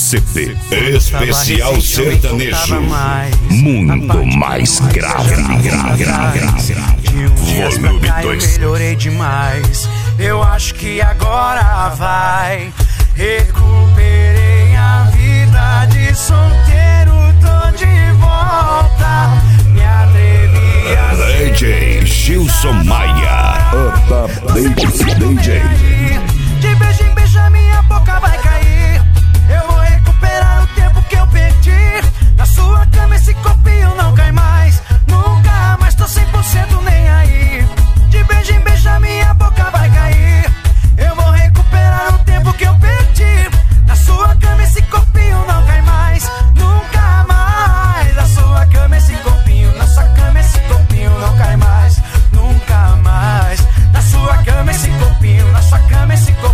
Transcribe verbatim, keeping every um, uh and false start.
C D Especial Sertanejo. Muito mais grave, grave, grave. Volume dois. Melhorei demais. Eu acho que agora vai. Recuperei a vida de solteiro, tô de volta. Me atrevi a D J Gilson Maia. Update D J. De beijo em beijo a minha boca vai cair. Eu vou recuperar o tempo que eu perdi. Na sua cama esse corpinho não cai mais. Nunca mais tô cem por cento nem aí. De beijo em beijo a minha boca vai cair. Eu vou recuperar o tempo que eu perdi. Na sua cama esse corpinho não cai mais. Nunca mais. Na sua cama esse corpinho. Na sua cama esse corpinho não cai mais. Nunca mais. Na sua cama esse corpinho. Na sua cama esse corpinho